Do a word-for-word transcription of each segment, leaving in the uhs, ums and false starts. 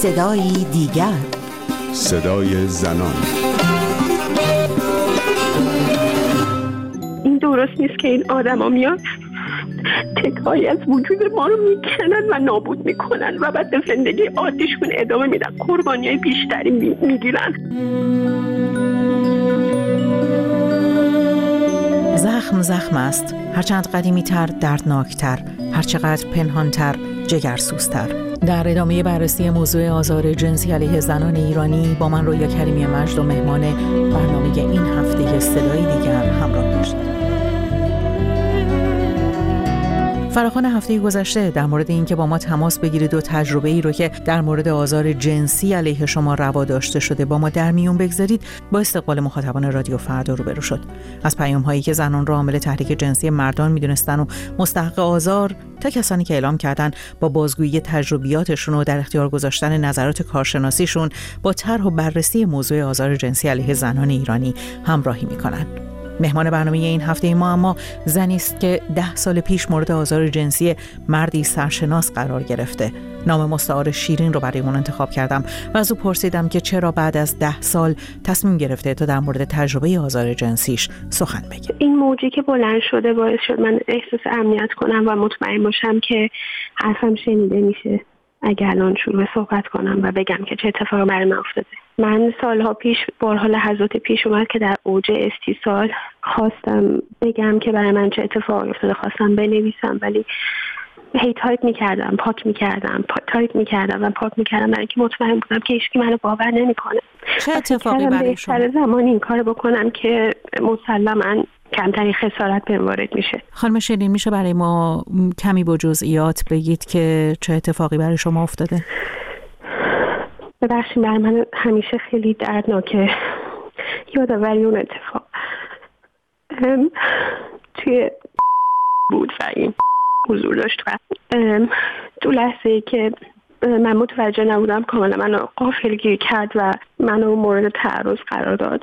صدایی دیگر، صدای زنان. این درست نیست که این آدم ها میان تکایی از وجود ما رو میکنن و نابود میکنن و بعد به زندگی عادیشون ادامه میدن، قربانی های بیشتری میگیرن. زخم زخم است، هرچند قدیمی‌تر، دردناکتر، هرچقدر پنهانتر، جگرسوزتر. در ادامه بررسی موضوع آزار جنسی علیه زنان ایرانی با من رویا کریمی مجد و مهمان برنامه این هفته صدای دیگر همراه باشید. فراخوان هفته گذشته در مورد این که با ما تماس بگیرید و تجربه ای رو که در مورد آزار جنسی علیه شما روا داشته شده با ما در میون بگذارید با استقبال مخاطبان رادیو فردا روبرو شد. از پیام هایی که زنان را عامل تحریک جنسی مردان میدونستن و مستحق آزار تا کسانی که اعلام کردن با بازگویی تجربیاتشون و در اختیار گذاشتن نظرات کارشناسیشون با طرح و بررسی موضوع آزار جنسی علیه زنان ایرانی همراهی میکنن. مهمان برنامه این هفته ما اما زنی است که ده سال پیش مورد آزار جنسی مردی سرشناس قرار گرفته. نام مستعار شیرین رو برای اون انتخاب کردم و از او پرسیدم که چرا بعد از ده سال تصمیم گرفته تا در مورد تجربه آزار جنسیش سخن بگه. این موجی که بلند شده باعث شد من احساس امنیت کنم و مطمئن باشم که حرفم شنیده میشه اگر الان شروع به صحبت کنم و بگم که چه اتفاقی برای من افتاده. من سالها پیش بارها لحظات پیش اومد که در اوج استیصال خواستم بگم که برای من چه اتفاقی افتاده، خواستم بنویسم ولی هی تایپ میکردم پاک میکردم پا... تایپ میکردم و پاک میکردم برای اینکه مطمئن بودم که هیچکی منو باور نمیکنه. چه اتفاقی برای شما؟ بهتر زمانی این کارو بکنم که مسلماً کمترین خسارت بهم وارد میشه. خانم شیرین میشه برای ما کمی با جزئیات بگید که چه اتفاقی برای شما افتاده؟ ببخشید برای من همیشه خیلی دردناکه یادآوری اون اتفاق. توی بود و این حضور داشت و تو لحظه‌ای که من متوجه نبودم کاملا منو غافلگیر کرد و منو مورد تعرض قرار داد.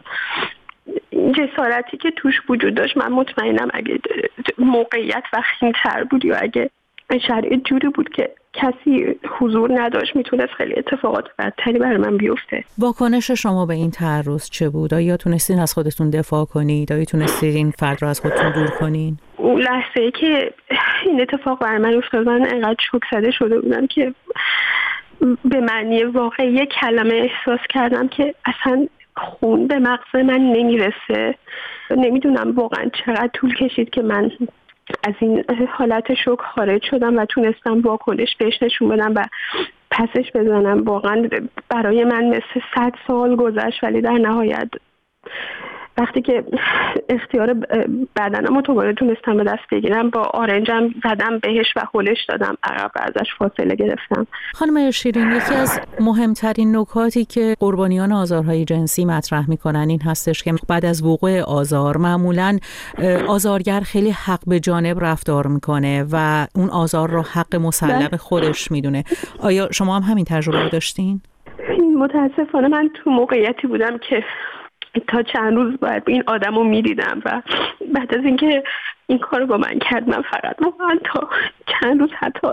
جسارتی که توش وجود داشت من مطمئنم اگه موقعیت وخیم‌تر بود یا اگه شرایط جوری بود که کسی حضور نداشت میتونست خیلی اتفاقات بدتری برای من بیفته. واکنش شما به این تعرض چه بود؟ آیا تونستین از خودتون دفاع کنید؟ آیا تونستین این فرد رو از خودتون دور کنین؟ اون لحظه‌ای که این اتفاق برای من افتاد من انقدر شوک زده شده بودم که به معنی واقعی کلمه احساس کردم که اصلا خون به مغز من نمیرسه. نمیدونم واقعا چقدر طول کشید که من از این حالت شوک خارج شدم و تونستم واکنش بهش نشون بدم و پسش بزنم. واقعا برای من مثل صد سال گذشت ولی در نهایت وقتی که اختیار بدنم رو دوباره تونستم به دست بگیرم با آرنجم زدم بهش و هلش دادم عقب و ازش فاصله گرفتم. خانم شیرین، یکی از مهمترین نکاتی که قربانیان آزارهای جنسی مطرح میکنن این هستش که بعد از وقوع آزار معمولاً آزارگر خیلی حق به جانب رفتار میکنه و اون آزار رو حق مسلم خودش میدونه. آیا شما هم همین تجربه رو داشتین؟ متاسفانه من تو موقعیتی بودم که تا چند روز باید این آدم رو میدیدم و بعد از اینکه این کار رو با من کرد من فقط واقعا تا چند روز حتی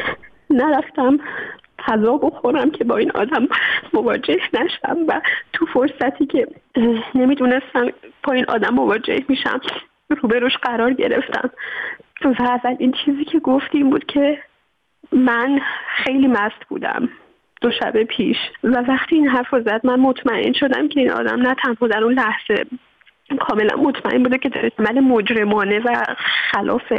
نرفتم غذا بخورم که با این آدم مواجه نشم و تو فرصتی که نمیدونستم با این آدم مواجه میشم روبروش قرار گرفتم و اول این چیزی که گفتیم بود که من خیلی مست بودم دو شب پیش و وقتی این حرف رو زد من مطمئن شدم که این آدم نه تنها در اون لحظه کاملا مطمئن بوده که داره عمل مجرمانه و خلاف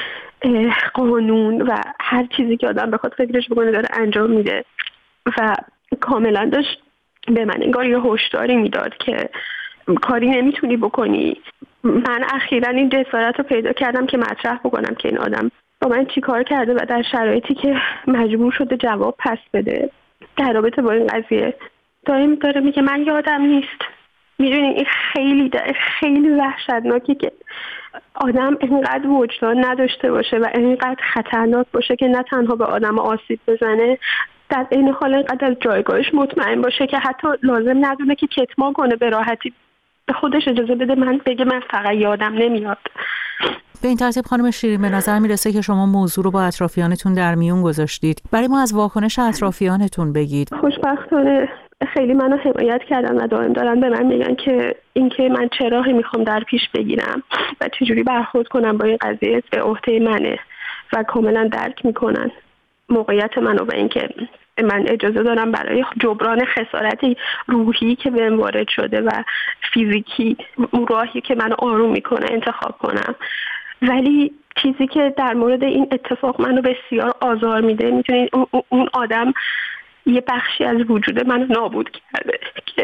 قانون و هر چیزی که آدم بخواد فکرش بکنه داره انجام میده و کاملا داشت به من انگار یه هشداری میداد که کاری نمیتونی بکنی. من اخیراً این جسارت رو پیدا کردم که مطرح بکنم که این آدم با من چی کار کرده و در شرایطی که مجبور شده جواب پس بده در رابطه با این قضیه داریم داره میگه من یادم نیست. میدونی این خیلی خیلی وحشتناکه که آدم اینقدر وجدان نداشته باشه و اینقدر خطرناک باشه که نه تنها به آدم آسیب بزنه در این حال اینقدر از جایگاهش مطمئن باشه که حتی لازم ندونه که کتمان کنه به راحتی به خودش اجازه بده من بگه من فقط یادم نمیاد. به این ترتیب خانم شیرین، به نظر میرسه که شما موضوع رو با اطرافیانتون در میون گذاشتید. برای ما از واکنش اطرافیانتون بگید. خوشبختانه خیلی منو حمایت کردن و دائم دارن به من میگن که اینکه من چه راهی میخوام در پیش بگیرم و چجوری برخورد کنم با این قضیه به عهده منه و کاملا درک میکنن موقعیت منو و اینکه من اجازه دارم برای جبران خسارتی روحی که بهم وارد شده و فیزیکی اون راهی که منو آروم میکنه انتخاب کنم. ولی چیزی که در مورد این اتفاق منو بسیار آزار میده، میتونید اون آدم یه بخشی از وجود منو نابود کرده که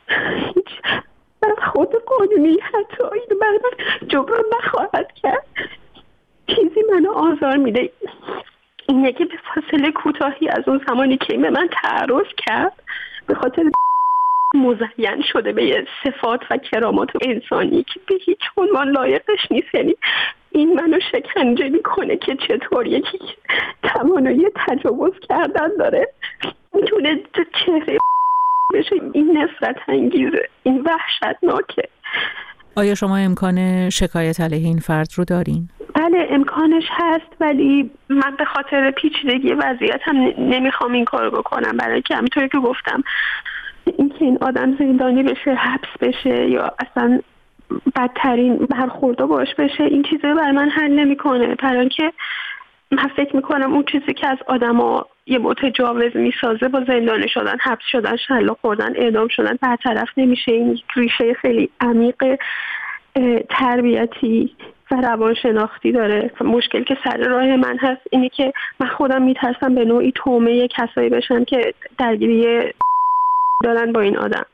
من خود قانونی حتی این من جبران نخواهد کرد. چیزی منو آزار میده اینه که به فاصله کوتاهی از اون زمانی که به من تعرض کرد به خاطر مزین شده به یه صفات و کرامات انسانی که به هیچ عنوان لایقش نیست. یعنی این منو شکنجه میکنه که چطور یکی توانایی تجاوز کردن داره میتونه چهره بشه. این نفرت انگیزه، این وحشتناکه. آیا شما امکان شکایت علیه این فرد رو دارین؟ بله امکانش هست، ولی من به خاطر پیچیدگی وضعیتم نمیخوام این کارو بکنم، برای که همینطوری که گفتم اینکه این آدم زندانی بشه، حبس بشه یا اصلا بدترین برخوردا باش بشه، این چیزا برای من حل نمیکنه. برای اینکه من فکر میکنم اون چیزی که از آدما یه متجاوز میسازه با زندانی شدن، حبس شدن، شلاق خوردن، اعدام شدن برطرف نمیشه. این ریشه خیلی عمیق تربیتی و روانشناختی داره. مشکل که سر راه من هست اینه که من خودم میترسم به نوعی تومه کسایی بشم که درگیری دارن با این آدم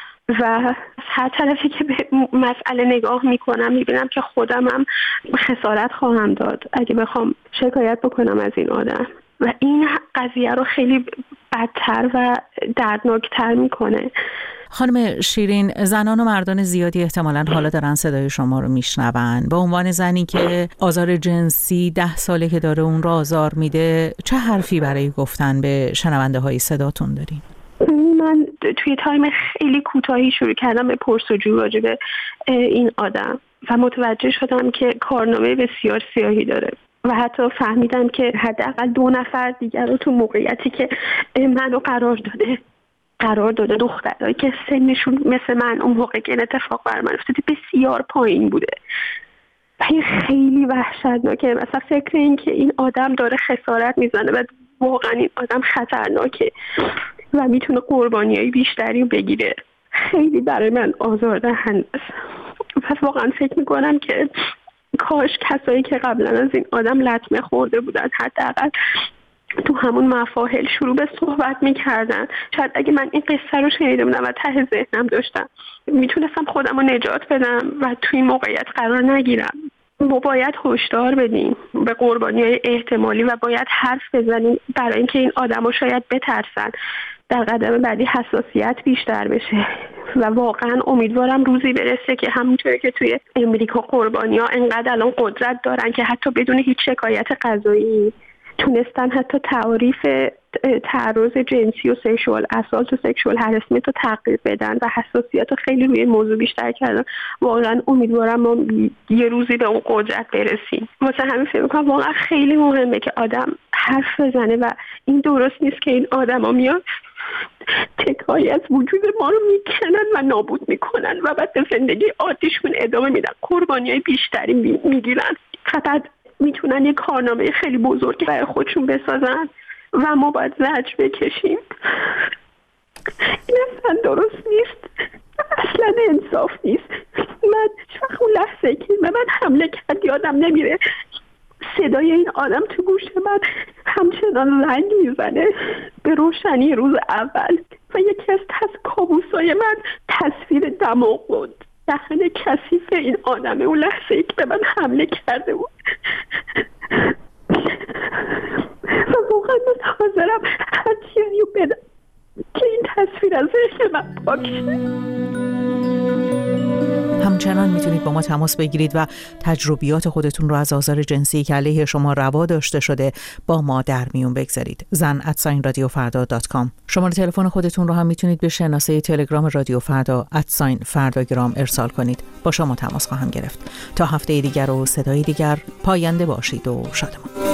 و هر طرفی که به مسئله نگاه میکنم میبینم که خودم هم خسارت خواهم داد اگه بخوام شکایت بکنم از این آدم و این قضیه رو خیلی بدتر و دردناکتر میکنه. خانم شیرین، زنان و مردان زیادی احتمالاً حالا دارن صدای شما رو میشنون. به عنوان زنی که آزار جنسی ده ساله که داره اون رو آزار میده، چه حرفی برای گفتن به شنونده های صداتون دارین؟ من توی تایم خیلی کوتاهی شروع کردم به پرسجو راجع به این آدم و متوجه شدم که کارنامه بسیار سیاهی داره و حتی فهمیدم که حداقل دو نفر دیگر رو تو موقعیتی که منو قرار داده قرار داده دخترایی که سنشون مثل من اون موقع که این اتفاق بر من افتاده بسیار پایین بوده و این خیلی وحشتناکه. مثلا فکر این که این آدم داره خسارت میزنه و واقعا این آدم خطرناکه و میتونه قربانیای بیشتری بگیره خیلی برای من آزاردهنده است. پس واقعا فکر میکنم که کاش کسایی که قبلا از این آدم لطمه خورده بودن حداقل تو همون مفاهل شروع به صحبت میکردن. شاید اگه من این قصه رو شنیده بودم و ته ذهنم داشتم میتونستم خودم رو نجات بدم و توی این موقعیت قرار نگیرم. ما باید هشدار بدیم به قربانیای احتمالی و باید حرف بزنیم برای اینکه این آدم‌ها شاید بترسن، در قدم بعدی حساسیت بیشتر بشه و واقعا امیدوارم روزی برسه که همونطوری که توی امریکا قربانی‌ها انقدر الان قدرت دارن که حتی بدون هیچ شکایت قضایی تونستن حتی تعریف تعرض جنسی و سکشوال اسالت و سکشوال هراسمنت رو تغییر بدن و حساسیت رو خیلی روی موضوع بیشتر کردن. واقعا امیدوارم ما یه روزی به اون قدرت برسیم. واسه همین فکر می‌کنم واقعا خیلی مهمه که آدم حرف بزنه و این درست نیست که این آدما میان تکایی از وجود ما رو میکنن و نابود میکنن و بعد به زندگی عادیشون ادامه میدن، قربانیای بیشتری میگیرن. فقط میتونن یه کارنامه خیلی بزرگی برای خودشون بسازن و ما باید زجر بکشیم. این اصلا درست نیست، اصلا انصاف نیست. من شخص اون لحظه که به من حمله کرد یادم نمیره صدای این آدم تو گوش من همچنان رنگ میزنه به روشنی روز اول و یکی از تص کابوسای من تصویر دماغ بود، دهن کثیف این آدمه اون لحظه ای که به من حمله کرده بود و واقعا من حاضرم هر چیزی رو بدم که این تصویر از ذهن من پاک شه. همچنان میتونید با ما تماس بگیرید و تجربیات خودتون رو از آزار جنسی که علیه شما روا داشته شده با ما در میون بگذارید. زن ات ساین رادیو فردا دات کام. شماره تلفن خودتون رو هم میتونید به شناسه تلگرام رادیو فردا ات ساین فرداگرام ارسال کنید. با شما تماس خواهم گرفت. تا هفته دیگر و صدای دیگر، پاینده باشید و شادمان.